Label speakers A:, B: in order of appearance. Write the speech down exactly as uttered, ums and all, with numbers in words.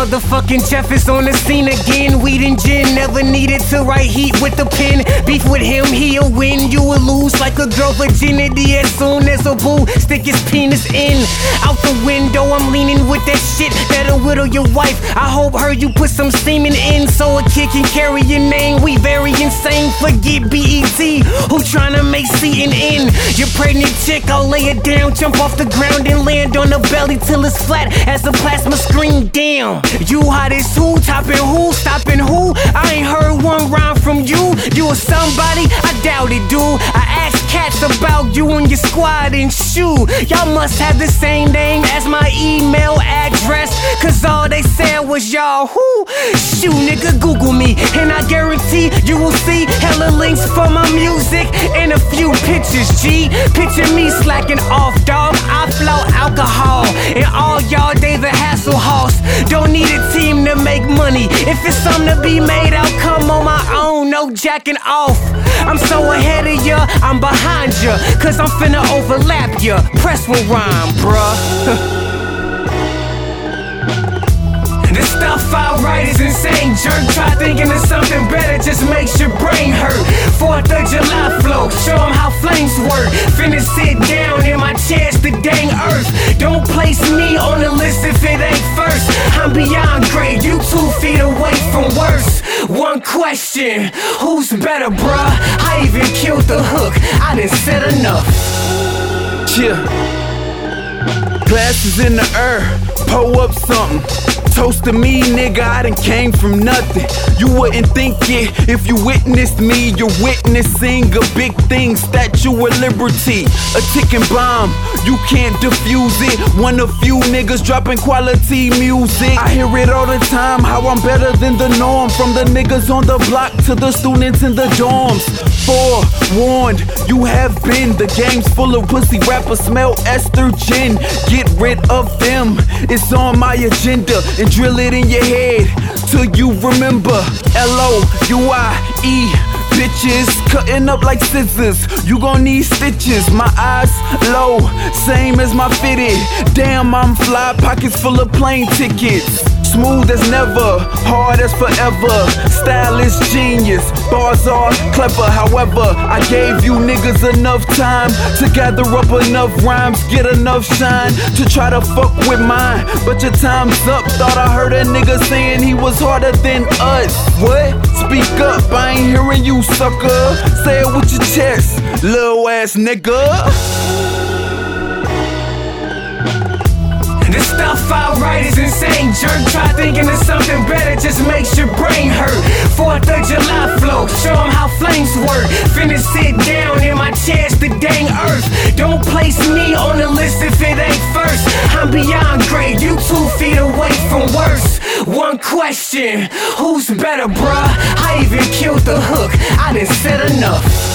A: motherfucking Jeff is on the scene again. Weed and gin, never needed to write heat with the pen. Beef with him, he'll win, you will lose. Like a girl virginity as soon as a boo stick his penis in. Out the window, I'm leaning with that shit that'll whittle your wife. I hope her you put some semen in, so a kid can carry your name. We very insane, forget B E T, who tryna make C N N. Your pregnant chick, I'll lay it down, jump off the ground and land on the belly till it's flat as a plasma screen. Damn, you hot as who, topping who, stopping who? I ain't heard one rhyme from you. You a somebody? I doubt it, dude. I asked cats about you and your squad, and shoot, y'all must have the same name as my email address, cause all they said was y'all who? Shoot, nigga, Google me, and I guarantee you will see hella links for my music and a few pictures, G. Picture me slacking off, dog. I flow alcohol, and all y'all David Hasselhoffs don't need a team to make money. If it's something to be made, I'll come on my own, no jacking off. I'm so ahead of ya, I'm behind ya, cause I'm finna overlap ya. Press will rhyme, bruh. The stuff I write is insane, jerk. Try thinking of something better, just makes your brain hurt. Fourth of July flow, show them how flames work. Finna sit down in my chest, the dang earth. Don't place me on the list if it ain't first. I'm beyond great, you two feet away from worse. One question, who's better, bruh? I even killed the hook, I done said enough.
B: Yeah. Glasses in the air, pull up something. Toast to me, nigga, I done came from nothing. You wouldn't think it if you witnessed me. You're witnessing a big thing, Statue of Liberty, a ticking bomb, you can't defuse it. One of few niggas dropping quality music. I hear it all the time, how I'm better than the norm. From the niggas on the block to the students in the dorms. Forewarned, you have been. The game's full of pussy rappers, smell estrogen. Get rid of them, it's on my agenda. And drill it in your head till you remember. L O U I E, bitches cutting up like scissors. You gon' need stitches. My eyes low, same as my fitted. Damn, I'm fly, pockets full of plane tickets. Smooth as never, hard as forever. Style is genius, bars are clever. However, I gave you niggas enough time to gather up enough rhymes, get enough shine to try to fuck with mine. But your time's up, thought I heard a nigga saying he was harder than us. What? Speak up, I ain't hearing you, sucker. Say it with your chest, little ass nigga.
A: The stuff I write is insane, jerk. Try thinking of something better, just makes your brain hurt. Fourth of July flow, show them how flames work. Finna sit down in my chest, the dang earth. Don't place me on the list if it ain't first. I'm beyond great, you two feet away from worse. One question, who's better, bruh? I even killed the hook, I done said enough.